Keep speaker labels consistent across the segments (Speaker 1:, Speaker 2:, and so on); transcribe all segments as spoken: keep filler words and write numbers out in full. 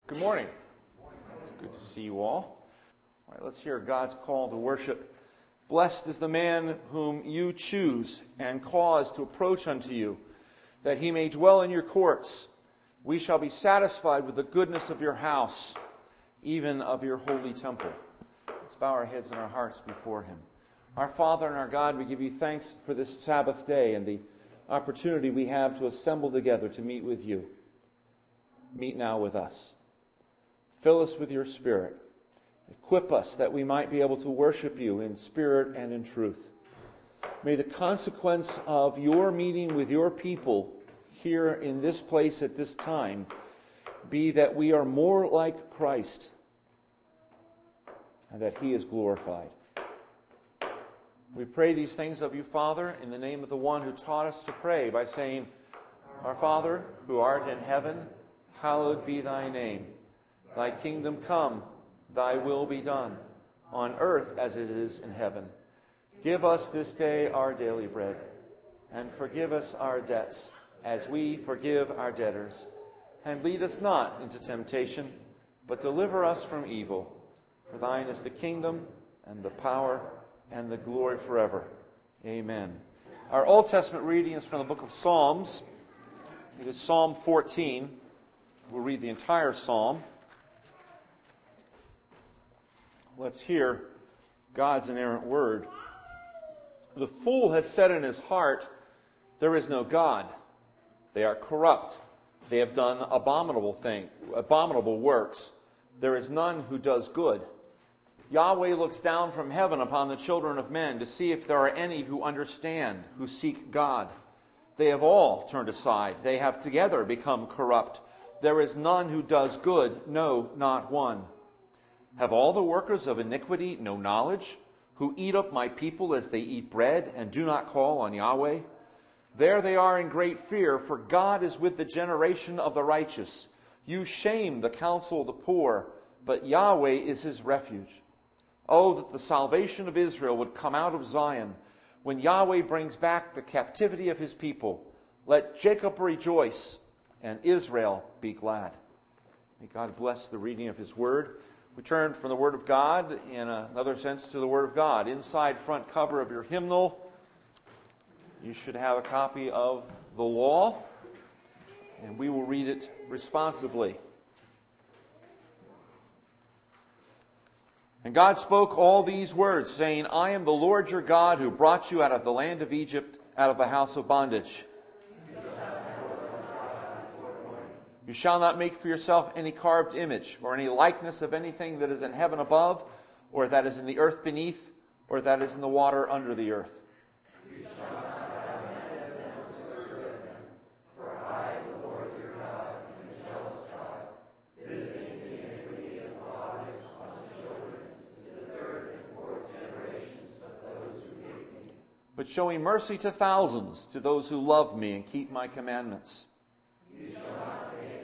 Speaker 1: Good morning. It's good to see you all. All right, let's hear God's call to worship. Blessed is the man whom you choose and cause to approach unto you, that he may dwell in your courts. We shall be satisfied with the goodness of your house, even of your holy temple. Let's bow our heads and our hearts before him. Our Father and our God, we give you thanks for this Sabbath day and the opportunity we have to assemble together to meet with you. Meet now with us. Fill us with your Spirit. Equip us that we might be able to worship you in spirit and in truth. May the consequence of your meeting with your people here in this place at this time be that we are more like Christ and that he is glorified. We pray these things of you, Father, in the name of the one who taught us to pray by saying, Our Father, who art in heaven, hallowed be thy name. Thy kingdom come, thy will be done, on earth as it is in heaven. Give us this day our daily bread, and forgive us our debts, as we forgive our debtors. And lead us not into temptation, but deliver us from evil. For thine is the kingdom, and the power, and the glory forever. Amen. Our Old Testament reading is from the book of Psalms. It is Psalm fourteen. We'll read the entire psalm. Let's hear God's inerrant word. The fool has said in his heart, there is no God. They are corrupt. They have done abominable thing, abominable works. There is none who does good. Yahweh looks down from heaven upon the children of men to see if there are any who understand, who seek God. They have all turned aside. They have together become corrupt. There is none who does good, no, not one. Have all the workers of iniquity no knowledge, who eat up my people as they eat bread, and do not call on Yahweh? There they are in great fear, for God is with the generation of the righteous. You shame the counsel of the poor, but Yahweh is his refuge. Oh, that the salvation of Israel would come out of Zion, when Yahweh brings back the captivity of his people. Let Jacob rejoice, and Israel be glad. May God bless the reading of his word. We turn from the Word of God, in another sense, to the Word of God. Inside front cover of your hymnal, you should have a copy of the law, and we will read it responsibly. And God spoke all these words, saying, I am the Lord your God, who brought you out of the land of Egypt, out of the house of bondage. You shall not make for yourself any carved image, or any likeness of anything that is in heaven above, or that is in the earth beneath, or that is in the water under the earth. You shall not have an evidence to worship him, for I, the Lord your God, am a jealous God, visiting the iniquity of the fathers on the children, to the third and fourth generations of those who hate me. But showing mercy to thousands, to those who love me and keep my commandments. You shall not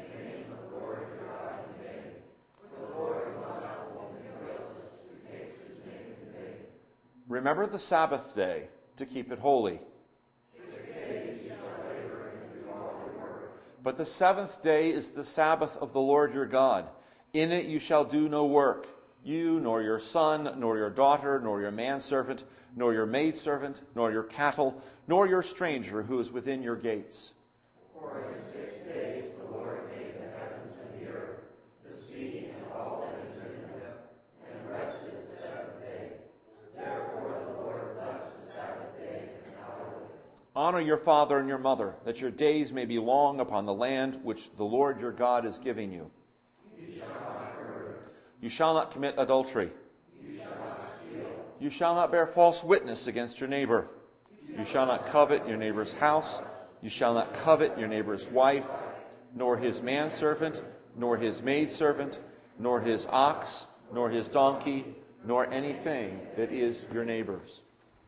Speaker 1: Remember the Sabbath day to keep it holy. Six days you shall labor and do all your work. But the seventh day is the Sabbath of the Lord your God. In it you shall do no work, you, nor your son, nor your daughter, nor your manservant, nor your maidservant, nor your cattle, nor your stranger who is within your gates. For in six days the Lord made the heavens and the earth, the sea and all that is in them, and rested the seventh day. Therefore the Lord blessed the Sabbath day and hallowed it. Honor your father and your mother, that your days may be long upon the land which the Lord your God is giving you. You shall not murder. You shall not commit adultery. You shall not steal. You shall not bear false witness against your neighbor. You shall not covet your neighbor's house. You shall not covet your neighbor's wife, nor his manservant, nor his maidservant, nor his ox, nor his donkey, nor anything that is your neighbor's.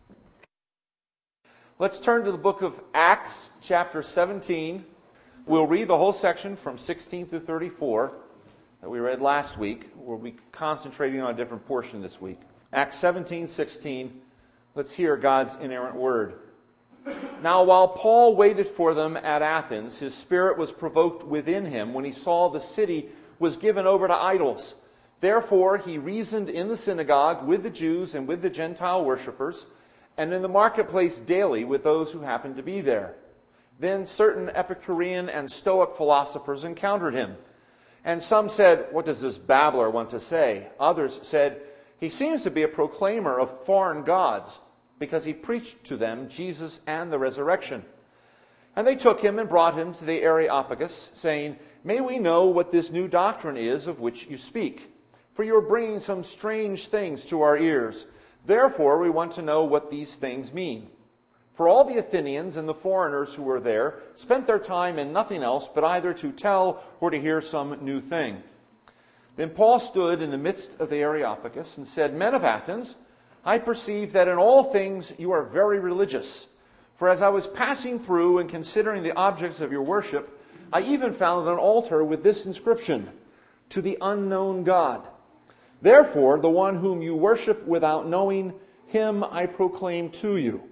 Speaker 1: Let's turn to the book of Acts, chapter seventeen. We'll read the whole section from sixteen through thirty-four that we read last week. We'll be concentrating on a different portion this week. Acts seventeen, sixteen. Let's hear God's inerrant word. Now, while Paul waited for them at Athens, his spirit was provoked within him when he saw the city was given over to idols. Therefore, he reasoned in the synagogue with the Jews and with the Gentile worshippers, and in the marketplace daily with those who happened to be there. Then certain Epicurean and Stoic philosophers encountered him. And some said, "What does this babbler want to say?" Others said, "He seems to be a proclaimer of foreign gods, because he preached to them Jesus and the resurrection." And they took him and brought him to the Areopagus, saying, "May we know what this new doctrine is of which you speak? For you are bringing some strange things to our ears. Therefore we want to know what these things mean." For all the Athenians and the foreigners who were there spent their time in nothing else but either to tell or to hear some new thing. Then Paul stood in the midst of the Areopagus and said, "Men of Athens, I perceive that in all things you are very religious. For as I was passing through and considering the objects of your worship, I even found an altar with this inscription, 'To the unknown God.' Therefore, the one whom you worship without knowing, him I proclaim to you.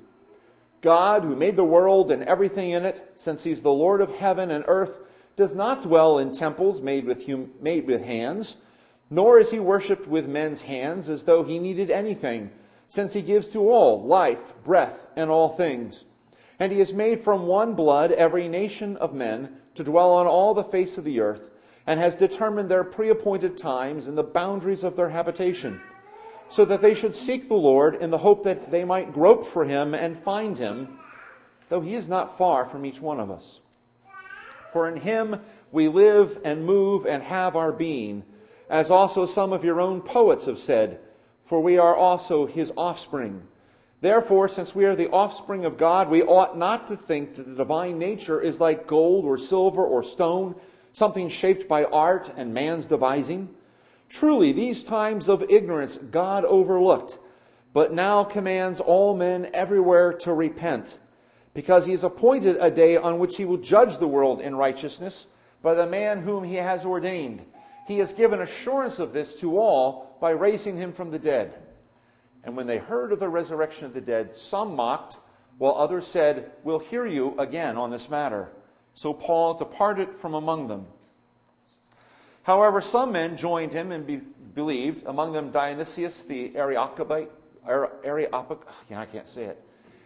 Speaker 1: God, who made the world and everything in it, since he's the Lord of heaven and earth, does not dwell in temples made with hum- made with hands, nor is he worshipped with men's hands as though he needed anything, since he gives to all life, breath, and all things. And he has made from one blood every nation of men to dwell on all the face of the earth, and has determined their pre-appointed times and the boundaries of their habitation, so that they should seek the Lord in the hope that they might grope for him and find him, though he is not far from each one of us. For in him we live and move and have our being, as also some of your own poets have said, for we are also his offspring. Therefore, since we are the offspring of God, we ought not to think that the divine nature is like gold or silver or stone, something shaped by art and man's devising. Truly, these times of ignorance God overlooked, but now commands all men everywhere to repent, because he has appointed a day on which he will judge the world in righteousness by the man whom he has ordained. He has given assurance of this to all by raising him from the dead." And when they heard of the resurrection of the dead, some mocked, while others said, "We'll hear you again on this matter." So Paul departed from among them. However, some men joined him and be, believed, among them Dionysius the Areopagite, Areopag, I can't say it,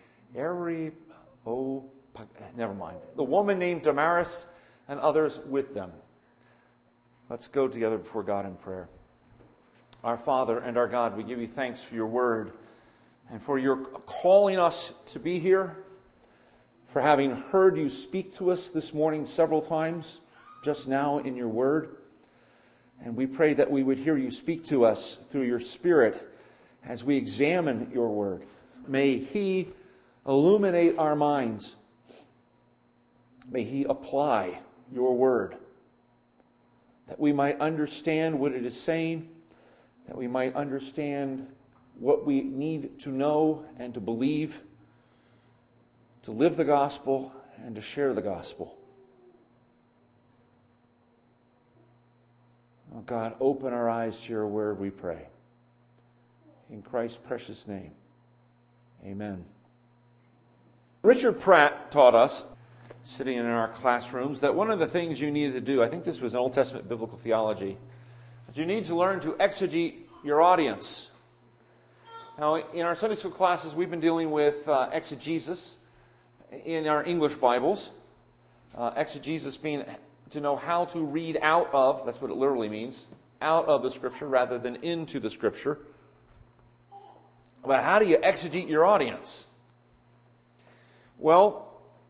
Speaker 1: Areopag, never mind, the woman named Damaris, and others with them. Let's go together before God in prayer. Our Father and our God, we give you thanks for your word and for your calling us to be here, for having heard you speak to us this morning several times, just now in your word. And we pray that we would hear you speak to us through your Spirit as we examine your word. May he illuminate our minds. May he apply your word, that we might understand what it is saying, that we might understand what we need to know and to believe, to live the gospel and to share the gospel. Oh God, open our eyes to your word, we pray. In Christ's precious name, amen. Richard Pratt taught us, sitting in our classrooms, that one of the things you need to do, I think this was in Old Testament biblical theology, that you need to learn to exegete your audience. Now, in our Sunday school classes, we've been dealing with uh, exegesis in our English Bibles. Uh, exegesis being to know how to read out of, that's what it literally means, out of the Scripture rather than into the Scripture. But how do you exegete your audience? Well,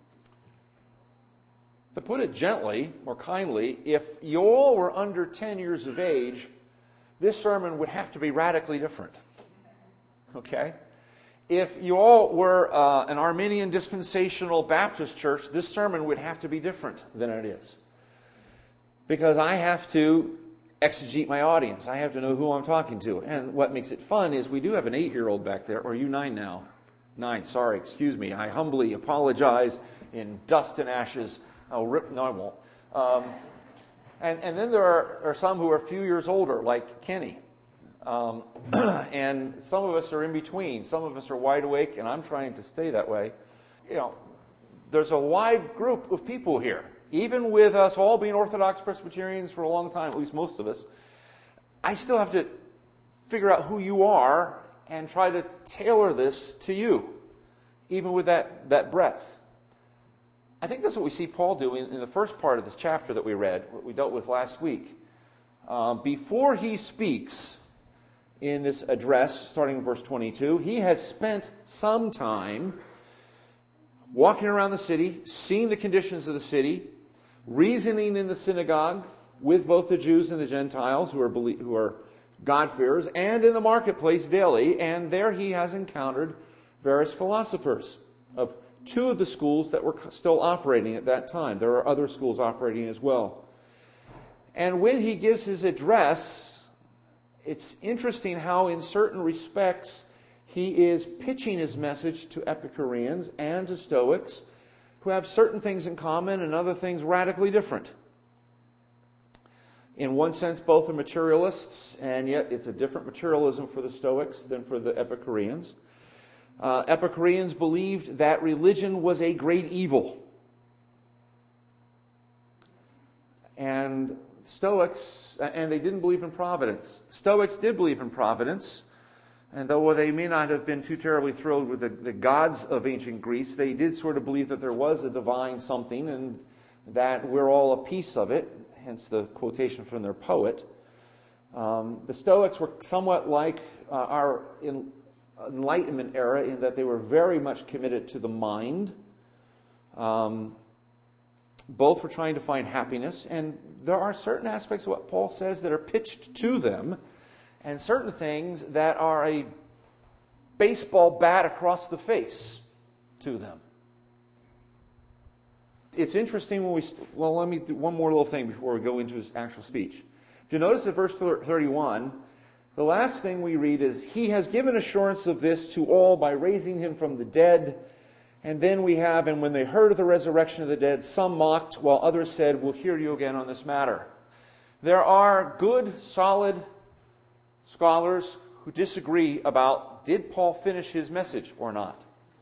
Speaker 1: to put it gently, or kindly, if you all were under ten years of age, this sermon would have to be radically different. Okay? If you all were uh, an Arminian dispensational Baptist church, this sermon would have to be different than it is. Because I have to exegete my audience. I have to know who I'm talking to. And what makes it fun is we do have an eight-year-old back there. Or are you nine now? Nine, sorry, excuse me. I humbly apologize in dust and ashes. I'll rip, no I won't. Um, and, and then there are, are some who are a few years older, like Kenny. Um, and some of us are in between. Some of us are wide awake, and I'm trying to stay that way. You know, there's a wide group of people here. even with us all being Orthodox Presbyterians for a long time, at least most of us, I still have to figure out who you are and try to tailor this to you, even with that, that breadth. I think that's what we see Paul do in, in the first part of this chapter that we read, what we dealt with last week. Uh, before he speaks in this address, starting in verse twenty-two, he has spent some time walking around the city, seeing the conditions of the city, reasoning in the synagogue with both the Jews and the Gentiles who are who are God-fearers, and in the marketplace daily, and there he has encountered various philosophers of two of the schools that were still operating at that time. There are other schools operating as well. And when he gives his address, it's interesting how in certain respects he is pitching his message to Epicureans and to Stoics who have certain things in common and other things radically different. In one sense, both are materialists, and yet it's a different materialism for the Stoics than for the Epicureans. Uh, Epicureans believed that religion was a great evil. And Stoics, and they didn't believe in providence. Stoics did believe in providence, and though they may not have been too terribly thrilled with the, the gods of ancient Greece, they did sort of believe that there was a divine something and that we're all a piece of it, hence the quotation from their poet. Um, the Stoics were somewhat like uh, our in, Enlightenment era in that they were very much committed to the mind. Um, both were trying to find happiness, and there are certain aspects of what Paul says that are pitched to them, and certain things that are a baseball bat across the face to them. It's interesting when we, well, let me do one more little thing before we go into his actual speech. If you notice at verse thirty-one, the last thing we read is, he has given assurance of this to all by raising him from the dead. And then we have, and when they heard of the resurrection of the dead, some mocked, while others said, we'll hear you again on this matter. There are good, solid scholars who disagree about, did Paul finish his message or not?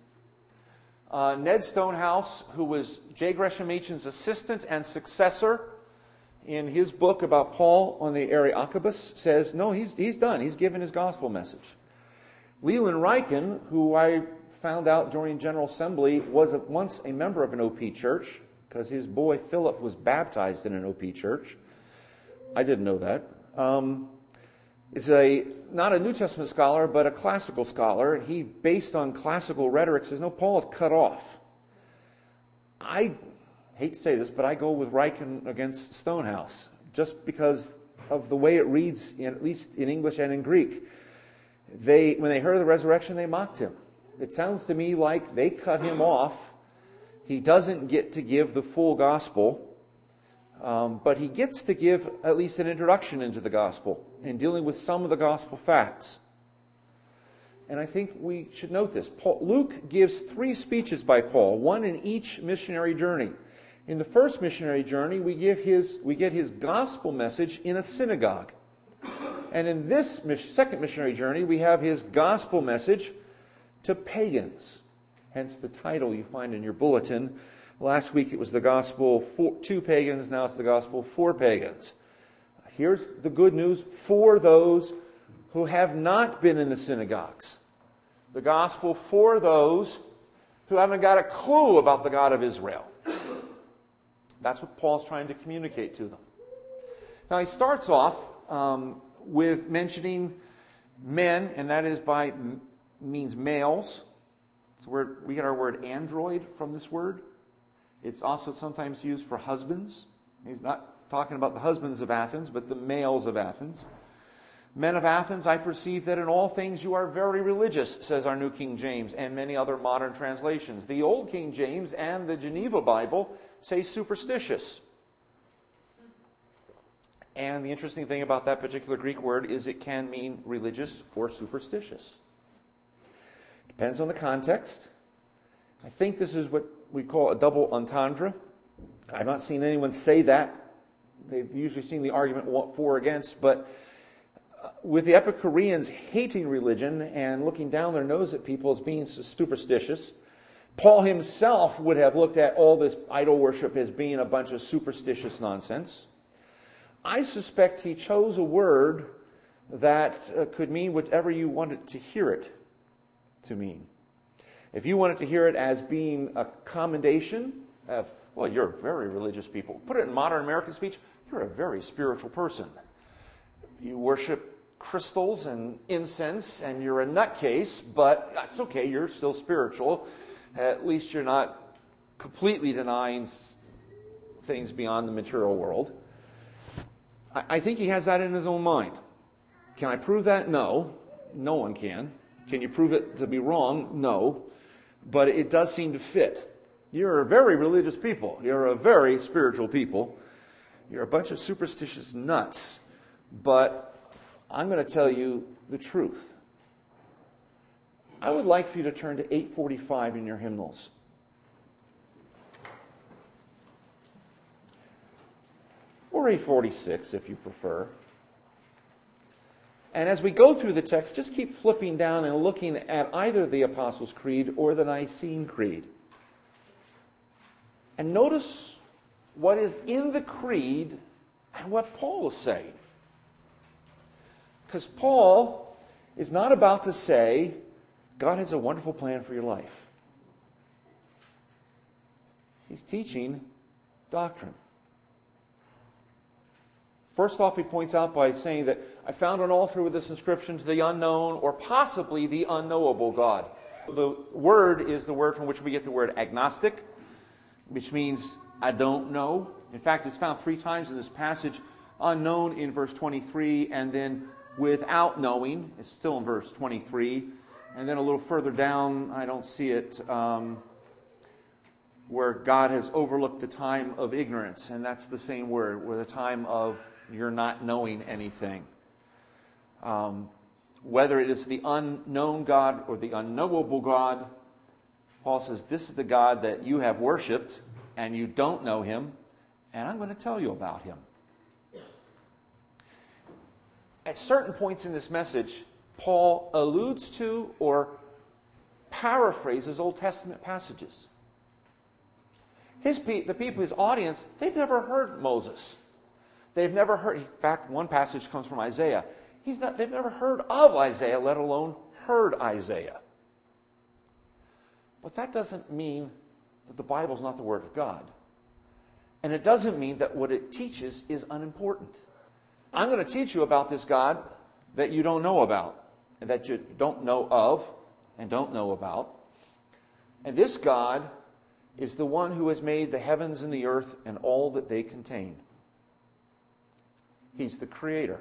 Speaker 1: Uh, Ned Stonehouse, who was J. Gresham Machen's assistant and successor, in his book about Paul on the Areopagus, says, no, he's he's done. He's given his gospel message. Leland Ryken, who I found out during General Assembly was a, once a member of an O P church, because his boy Philip was baptized in an O P church. I didn't know that. Um, is a not a New Testament scholar, but a classical scholar. He, based on classical rhetoric, says, no, Paul is cut off. I hate to say this, but I go with Ryken against Stonehouse, just because of the way it reads, in, at least in English and in Greek. They, when they heard of the resurrection, they mocked him. It sounds to me like they cut him off. He doesn't get to give the full gospel, um, but he gets to give at least an introduction into the gospel and dealing with some of the gospel facts. And I think we should note this. Paul, Luke gives three speeches by Paul, one in each missionary journey. In the first missionary journey, we give his we get his gospel message in a synagogue. And in this second missionary journey, we have his gospel message to pagans. Hence the title you find in your bulletin. Last week it was the gospel for, to pagans, now it's the gospel for pagans. Here's the good news for those who have not been in the synagogues. The gospel for those who haven't got a clue about the God of Israel. That's what Paul's trying to communicate to them. Now he starts off um, with mentioning men, and that is by means males. It's where we get our word android from this word. It's also sometimes used for husbands. He's not talking about the husbands of Athens, but the males of Athens. Men of Athens, I perceive that in all things you are very religious, says our New King James and many other modern translations. The Old King James and the Geneva Bible say superstitious. And the interesting thing about that particular Greek word is it can mean religious or superstitious. Depends on the context. I think this is what we call a double entendre. I've not seen anyone say that. They've usually seen the argument for or against, but with the Epicureans hating religion and looking down their nose at people as being superstitious, Paul himself would have looked at all this idol worship as being a bunch of superstitious nonsense. I suspect he chose a word that uh, could mean whatever you wanted to hear it to mean. If you wanted to hear it as being a commendation of, well, you're very religious people. Put it in modern American speech, you're a very spiritual person. You worship crystals and incense, and you're a nutcase, but that's okay, you're still spiritual. At least you're not completely denying things beyond the material world. I, I think he has that in his own mind. Can I prove that? No. No one can. Can you prove it to be wrong? No. But it does seem to fit. You're a very religious people. You're a very spiritual people. You're a bunch of superstitious nuts. But I'm going to tell you the truth. I would like for you to turn to eight forty-five in your hymnals. Or eight forty-six if you prefer. And as we go through the text, just keep flipping down and looking at either the Apostles' Creed or the Nicene Creed. And notice what is in the creed and what Paul is saying. Because Paul is not about to say, God has a wonderful plan for your life. He's teaching doctrine. First off, he points out by saying that I found an altar with this inscription to the unknown or possibly the unknowable God. The word is the word from which we get the word agnostic, which means I don't know. In fact, it's found three times in this passage. Unknown in verse twenty-three, and then without knowing, it's still in verse twenty-three. And then a little further down, I don't see it, um, where God has overlooked the time of ignorance. And that's the same word, where the time of you're not knowing anything. Um, whether it is the unknown God or the unknowable God, Paul says, this is the God that you have worshipped and you don't know him, and I'm going to tell you about him. At certain points in this message, Paul alludes to or paraphrases Old Testament passages. His pe- the people, his audience, they've never heard Moses. They've never heard, in fact, one passage comes from Isaiah. He's not, they've never heard of Isaiah, let alone heard Isaiah. But that doesn't mean that the Bible is not the Word of God. And it doesn't mean that what it teaches is unimportant. I'm going to teach you about this God that you don't know about, and that you don't know of, and don't know about. And this God is the one who has made the heavens and the earth and all that they contain. He's the Creator.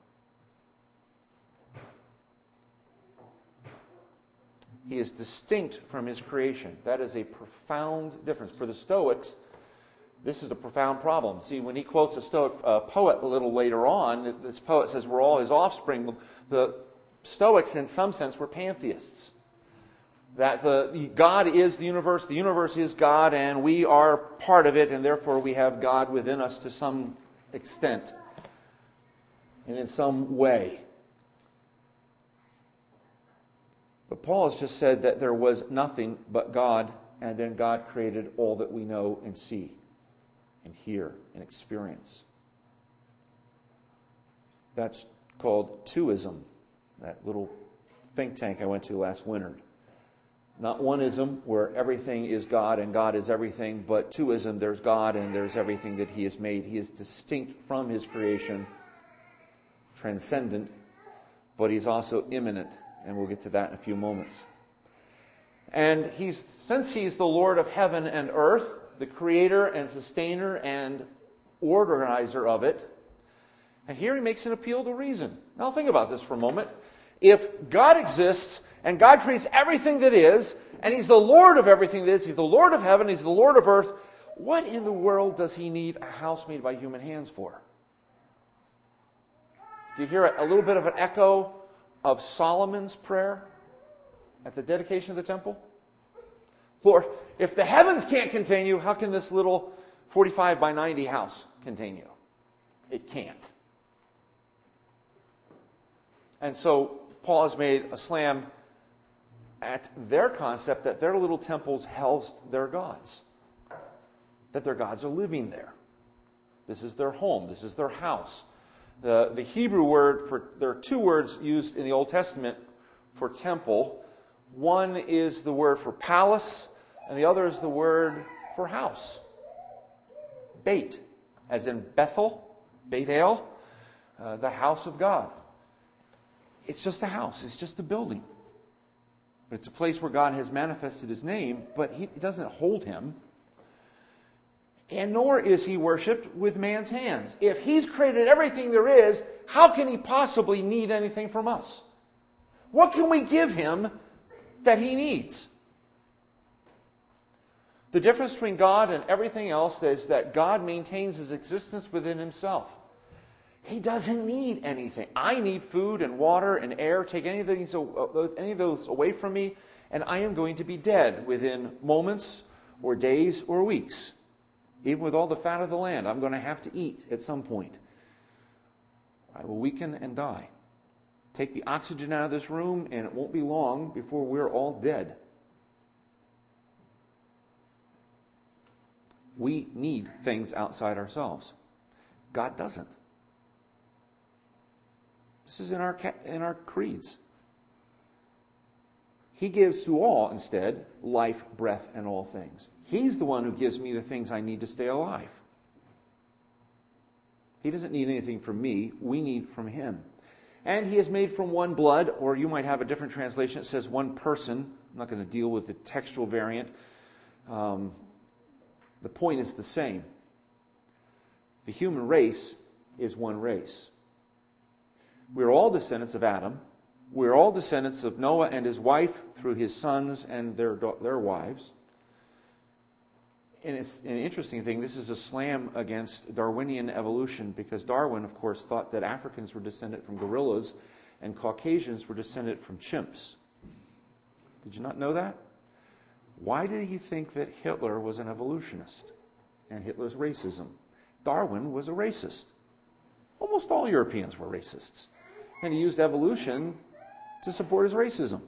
Speaker 1: He is distinct from His creation. That is a profound difference. For the Stoics, this is a profound problem. See, when he quotes a Stoic uh, poet a little later on, this poet says we're all his offspring. The Stoics, in some sense, were pantheists. That the God is the universe, the universe is God, and we are part of it, and therefore we have God within us to some extent and in some way. But Paul has just said that there was nothing but God, and then God created all that we know and see and hear and experience. That's called twoism, that little think tank I went to last winter. Not oneism, where everything is God and God is everything, but twoism, there's God and there's everything that He has made. He is distinct from His creation, transcendent, but He's also immanent, and we'll get to that in a few moments. And he's since He's the Lord of heaven and earth, the creator and sustainer and organizer of it, and here he makes an appeal to reason. Now think about this for a moment. If God exists and God creates everything that is, and He's the Lord of everything that is, He's the Lord of heaven, He's the Lord of earth, what in the world does He need a house made by human hands for? Do you hear a little bit of an echo of Solomon's prayer at the dedication of the temple? Lord, if the heavens can't contain you, how can this little forty-five by ninety house contain you? It can't. And so Paul has made a slam at their concept that their little temples housed their gods, that their gods are living there. This is their home. This is their house. The, the Hebrew word for, there are two words used in the Old Testament for temple. One is the word for palace, and the other is the word for house. Beit, as in Bethel, Beit El, uh, the house of God. It's just a house. It's just a building. But it's a place where God has manifested His name, but He doesn't hold Him. And nor is He worshipped with man's hands. If He's created everything there is, how can He possibly need anything from us? What can we give Him that He needs? The difference between God and everything else is that God maintains His existence within Himself. He doesn't need anything. I need food and water and air. Take any of these, any of those away from me, and I am going to be dead within moments or days or weeks. Even with all the fat of the land, I'm going to have to eat at some point. I will weaken and die. Take the oxygen out of this room, and it won't be long before we're all dead. We need things outside ourselves. God doesn't. This is in our in our creeds. He gives to all, instead, life, breath, and all things. He's the one who gives me the things I need to stay alive. He doesn't need anything from me. We need from Him. And He is made from one blood, or you might have a different translation that says one person. I'm not going to deal with the textual variant. Um, the point is the same. The human race is one race. We're all descendants of Adam. We're all descendants of Noah and his wife through his sons and their their wives. And it's an interesting thing. This is a slam against Darwinian evolution, because Darwin, of course, thought that Africans were descended from gorillas and Caucasians were descended from chimps. Did you not know that? Why did he think that Hitler was an evolutionist and Hitler's racism? Darwin was a racist. Almost all Europeans were racists. And he used evolution to support his racism.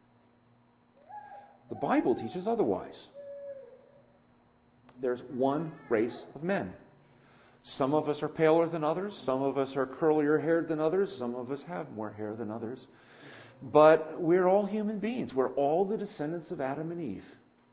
Speaker 1: The Bible teaches otherwise. There's one race of men. Some of us are paler than others. Some of us are curlier haired than others. Some of us have more hair than others. But we're all human beings. We're all the descendants of Adam and Eve.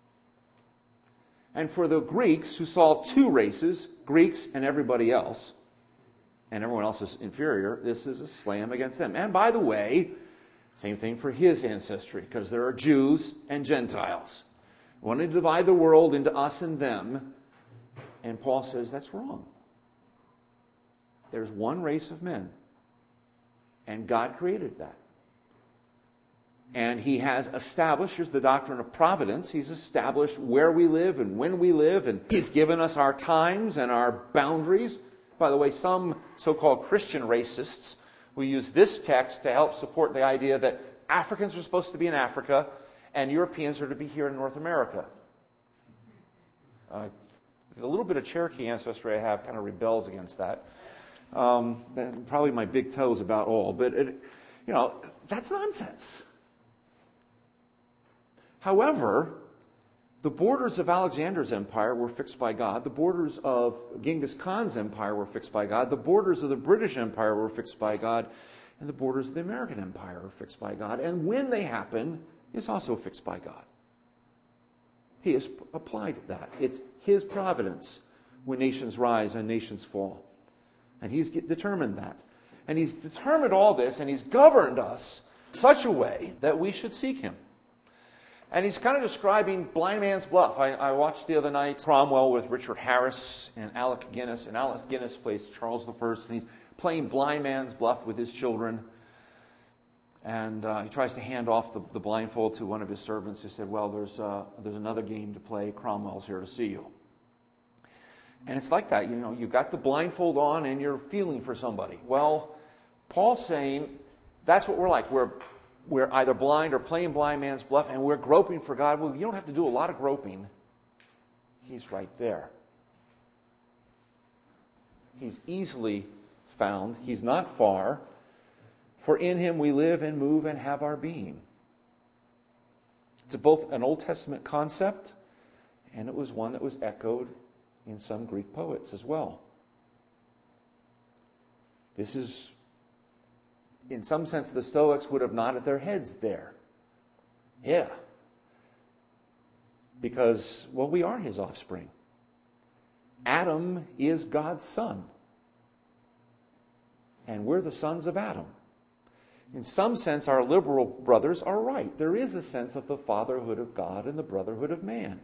Speaker 1: And for the Greeks, who saw two races, Greeks and everybody else, and everyone else is inferior, this is a slam against them. And by the way, same thing for his ancestry, because there are Jews and Gentiles. Want to divide the world into us and them. And Paul says that's wrong. There's one race of men. And God created that. And He has established, here's the doctrine of providence, He's established where we live and when we live, and He's given us our times and our boundaries. By the way, some so-called Christian racists will use this text to help support the idea that Africans are supposed to be in Africa and Europeans are to be here in North America. Uh, the little bit of Cherokee ancestry I have kind of rebels against that. Um, probably my big toe is about all, but it, you know, that's nonsense. However, the borders of Alexander's empire were fixed by God. The borders of Genghis Khan's empire were fixed by God. The borders of the British Empire were fixed by God. And the borders of the American Empire were fixed by God. And when they happen is also fixed by God. He has applied that. It's His providence when nations rise and nations fall. And He's determined that. And He's determined all this, and He's governed us in such a way that we should seek Him. And he's kind of describing Blind Man's Bluff. I, I watched the other night Cromwell with Richard Harris and Alec Guinness. And Alec Guinness plays Charles the First. And he's playing Blind Man's Bluff with his children. And uh, he tries to hand off the, the blindfold to one of his servants who said, well, there's uh, there's another game to play. Cromwell's here to see you. And it's like that. You know, you've got the blindfold on and you're feeling for somebody. Well, Paul's saying that's what we're like. We're We're either blind or playing blind man's bluff, and we're groping for God. Well, you don't have to do a lot of groping. He's right there. He's easily found. He's not far. For in Him we live and move and have our being. It's both an Old Testament concept, and it was one that was echoed in some Greek poets as well. This is, in some sense, the Stoics would have nodded their heads there. Yeah. Because, well, we are his offspring. Adam is God's son. And we're the sons of Adam. In some sense, our liberal brothers are right. There is a sense of the fatherhood of God and the brotherhood of man.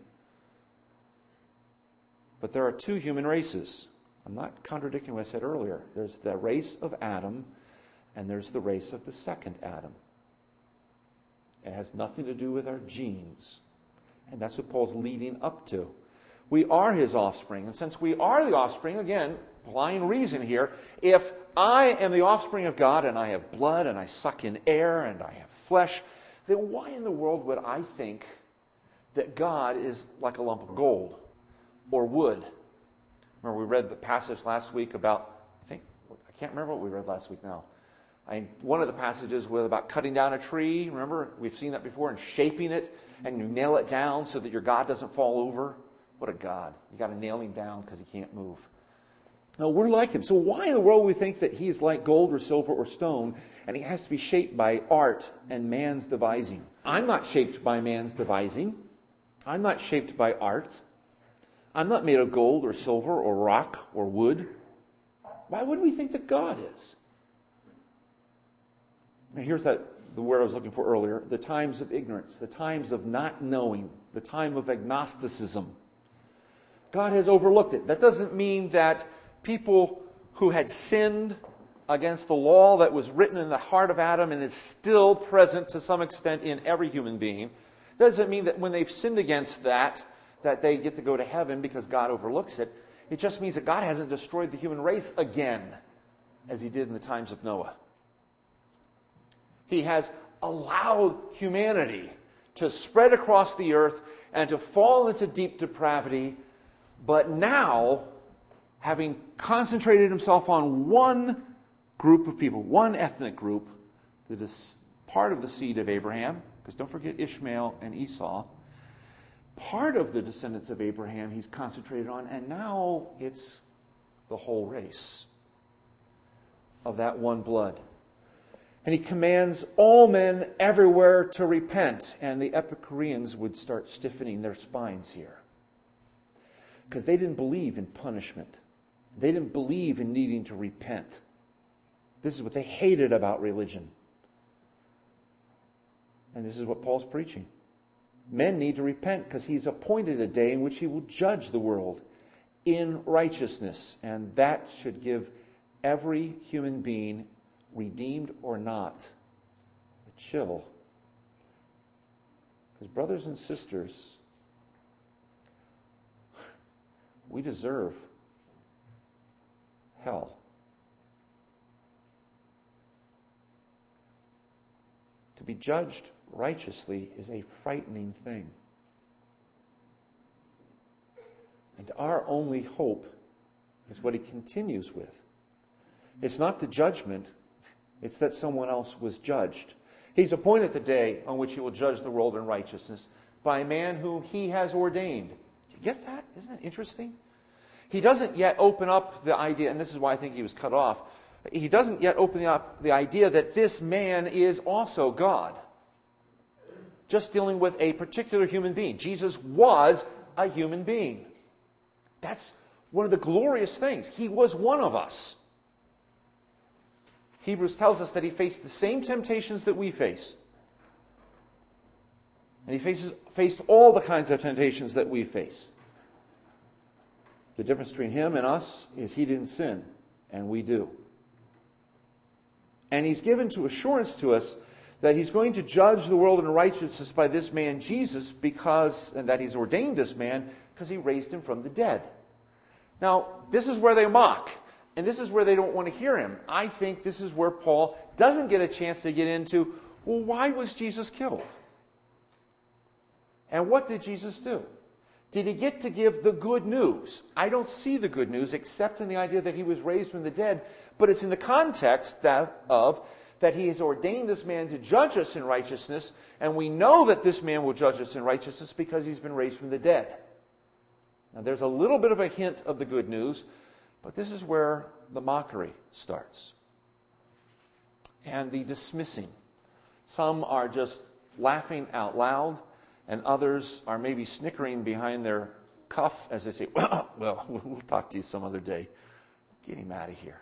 Speaker 1: But there are two human races. I'm not contradicting what I said earlier. There's the race of Adam, and there's the race of the second Adam. It has nothing to do with our genes. And that's what Paul's leading up to. We are his offspring. And since we are the offspring, again, applying reason here, if I am the offspring of God and I have blood and I suck in air and I have flesh, then why in the world would I think that God is like a lump of gold or wood? Remember we read the passage last week about, I think, I can't remember what we read last week now. I, one of the passages was about cutting down a tree. Remember, we've seen that before, and shaping it, and you nail it down so that your God doesn't fall over. What a God. You got to nail him down because he can't move. No, we're like him. So why in the world would we think that he's like gold or silver or stone, and he has to be shaped by art and man's devising? I'm not shaped by man's devising. I'm not shaped by art. I'm not made of gold or silver or rock or wood. Why would we think that God is? And here's that the word I was looking for earlier, the times of ignorance, the times of not knowing, the time of agnosticism. God has overlooked it. That doesn't mean that people who had sinned against the law that was written in the heart of Adam and is still present to some extent in every human being, doesn't mean that when they've sinned against that, that they get to go to heaven because God overlooks it. It just means that God hasn't destroyed the human race again as he did in the times of Noah. He has allowed humanity to spread across the earth and to fall into deep depravity, but now, having concentrated himself on one group of people, one ethnic group, that is part of the seed of Abraham, because don't forget Ishmael and Esau, part of the descendants of Abraham he's concentrated on, and now it's the whole race of that one blood. And he commands all men everywhere to repent. And the Epicureans would start stiffening their spines here. Because they didn't believe in punishment. They didn't believe in needing to repent. This is what they hated about religion. And this is what Paul's preaching. Men need to repent because he's appointed a day in which he will judge the world in righteousness. And that should give every human being, redeemed or not, a chill. Because brothers and sisters, we deserve hell. To be judged righteously is a frightening thing. And our only hope is what he continues with. It's not the judgment. It's that someone else was judged. He's appointed the day on which he will judge the world in righteousness by a man whom he has ordained. You get that? Isn't that interesting? He doesn't yet open up the idea, and this is why I think he was cut off. He doesn't yet open up the idea that this man is also God. Just dealing with a particular human being. Jesus was a human being. That's one of the glorious things. He was one of us. Hebrews tells us that he faced the same temptations that we face. And he faces, faced all the kinds of temptations that we face. The difference between him and us is he didn't sin, and we do. And he's given to assurance to us that he's going to judge the world in righteousness by this man Jesus, because, and that he's ordained this man because he raised him from the dead. Now, this is where they mock. And this is where they don't want to hear him. I think this is where Paul doesn't get a chance to get into, well, why was Jesus killed? And what did Jesus do? Did he get to give the good news? I don't see the good news except in the idea that he was raised from the dead, but it's in the context that, of that he has ordained this man to judge us in righteousness, and we know that this man will judge us in righteousness because he's been raised from the dead. Now there's a little bit of a hint of the good news, but this is where the mockery starts. And the dismissing. Some are just laughing out loud, and others are maybe snickering behind their cuff as they say, well, well, we'll talk to you some other day. Get him out of here.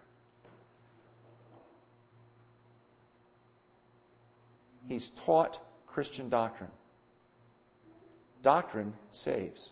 Speaker 1: He's taught Christian doctrine. Doctrine saves.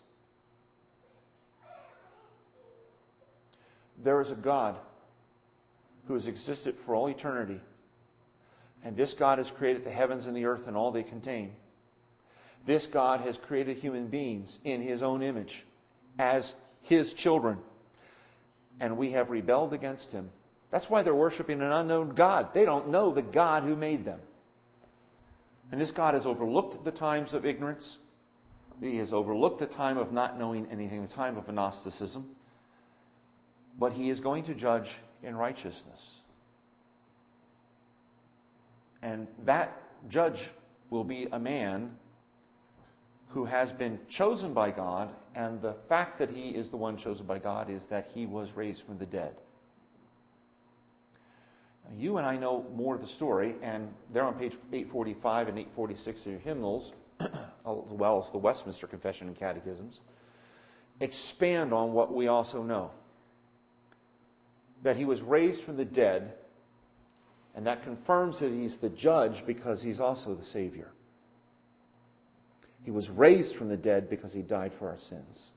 Speaker 1: There is a God who has existed for all eternity. And this God has created the heavens and the earth and all they contain. This God has created human beings in His own image as His children. And we have rebelled against Him. That's why they're worshiping an unknown God. They don't know the God who made them. And this God has overlooked the times of ignorance. He has overlooked the time of not knowing anything, the time of Gnosticism. But He is going to judge in righteousness. And that judge will be a man who has been chosen by God, and the fact that he is the one chosen by God is that he was raised from the dead. Now, you and I know more of the story, and they're on page eight forty-five and eight forty-six of your hymnals, as well as the Westminster Confession and Catechisms, expand on what we also know. That he was raised from the dead, and that confirms that he's the judge because he's also the Savior. He was raised from the dead because he died for our sins.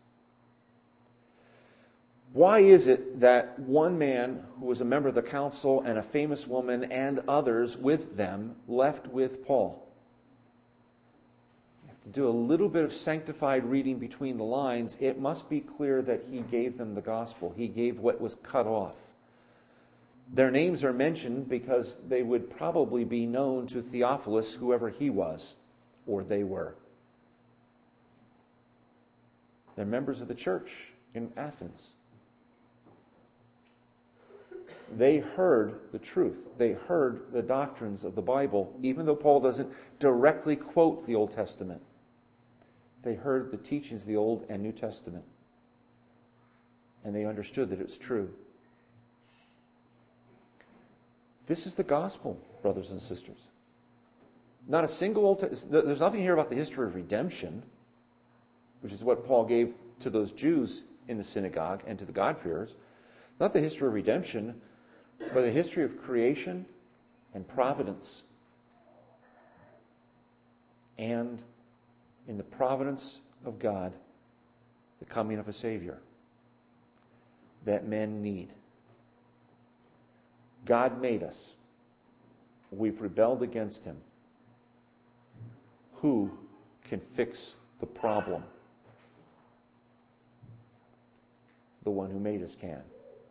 Speaker 1: Why is it that one man who was a member of the council and a famous woman and others with them left with Paul? You have to do a little bit of sanctified reading between the lines. It must be clear that he gave them the gospel. He gave what was cut off. Their names are mentioned because they would probably be known to Theophilus, whoever he was, or they were. They're members of the church in Athens. They heard the truth. They heard the doctrines of the Bible, even though Paul doesn't directly quote the Old Testament. They heard the teachings of the Old and New Testament. And they understood that it's true. This is the gospel, brothers and sisters. Not a single Old Testament. There's nothing here about the history of redemption, which is what Paul gave to those Jews in the synagogue and to the God-fearers. Not the history of redemption, but the history of creation and providence. And in the providence of God, the coming of a Savior that men need. God made us. We've rebelled against Him. Who can fix the problem? The one who made us can.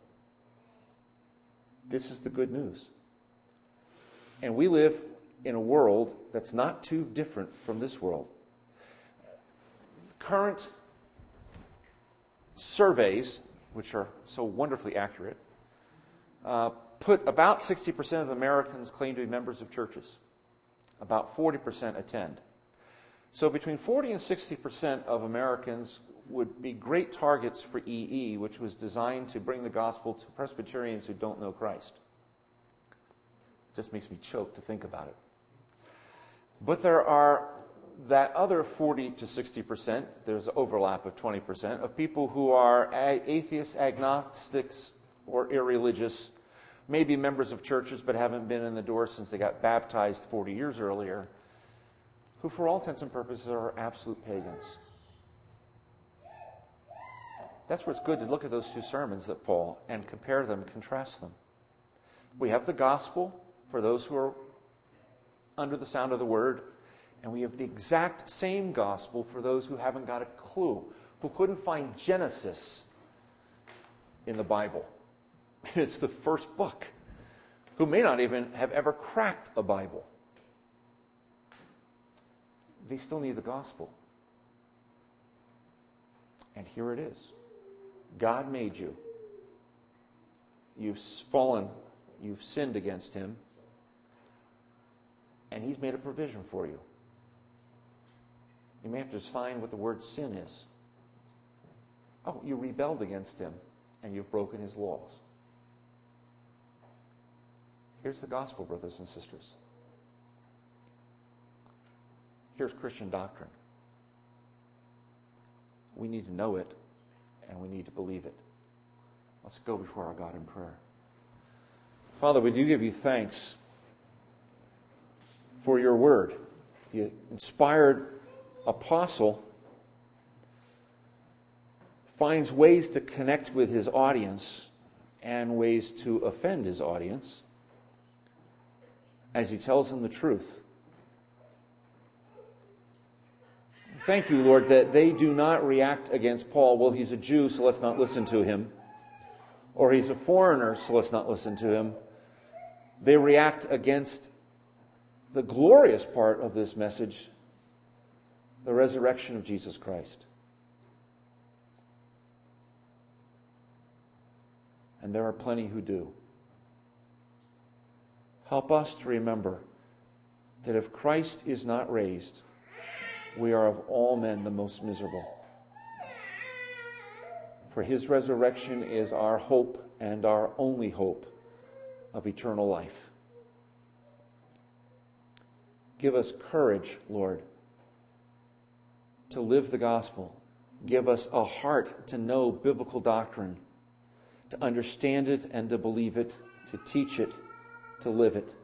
Speaker 1: This is the good news. And we live in a world that's not too different from this world. Current surveys, which are so wonderfully accurate, uh, put about sixty percent of Americans claim to be members of churches. About forty percent attend. So between forty and sixty percent of Americans would be great targets for E E, which was designed to bring the gospel to Presbyterians who don't know Christ. It just makes me choke to think about it. But there are that other forty to sixty percent, there's an overlap of twenty percent, of people who are atheists, agnostics, or irreligious, maybe members of churches but haven't been in the door since they got baptized forty years earlier, who for all intents and purposes are absolute pagans. That's where it's good to look at those two sermons that Paul and compare them, contrast them. We have the gospel for those who are under the sound of the word, and we have the exact same gospel for those who haven't got a clue, who couldn't find Genesis in the Bible. It's the first book. Who may not even have ever cracked a Bible. They still need the gospel. And here it is. God made you. You've fallen. You've sinned against Him. and He's made a provision for you. You may have to define what the word sin is. Oh, you rebelled against Him, and you've broken His laws. Here's the gospel, brothers and sisters. Here's Christian doctrine. We need to know it, and we need to believe it. Let's go before our God in prayer. Father, we do give you thanks for your word. The inspired apostle finds ways to connect with his audience and ways to offend his audience as he tells them the truth. Thank you, Lord, that they do not react against Paul. Well, he's a Jew, so let's not listen to him. Or he's a foreigner, so let's not listen to him. They react against the glorious part of this message, the resurrection of Jesus Christ. And there are plenty who do. Help us to remember that if Christ is not raised, we are of all men the most miserable. For His resurrection is our hope and our only hope of eternal life. Give us courage, Lord, to live the gospel. Give us a heart to know biblical doctrine, to understand it and to believe it, to teach it, to live it.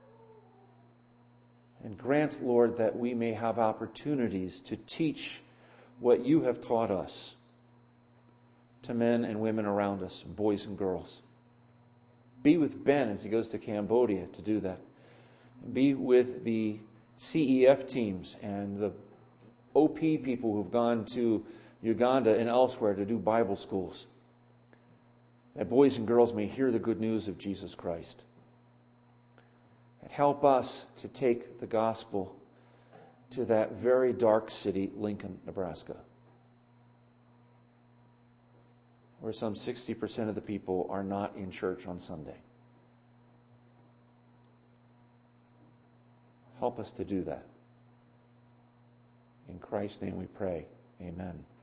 Speaker 1: And grant, Lord, that we may have opportunities to teach what you have taught us to men and women around us, boys and girls. Be with Ben as he goes to Cambodia to do that. Be with the C E F teams and the O P people who've gone to Uganda and elsewhere to do Bible schools. That boys and girls may hear the good news of Jesus Christ. And help us to take the gospel to that very dark city, Lincoln, Nebraska, where some sixty percent of the people are not in church on Sunday. Help us to do that. In Christ's name we pray. Amen.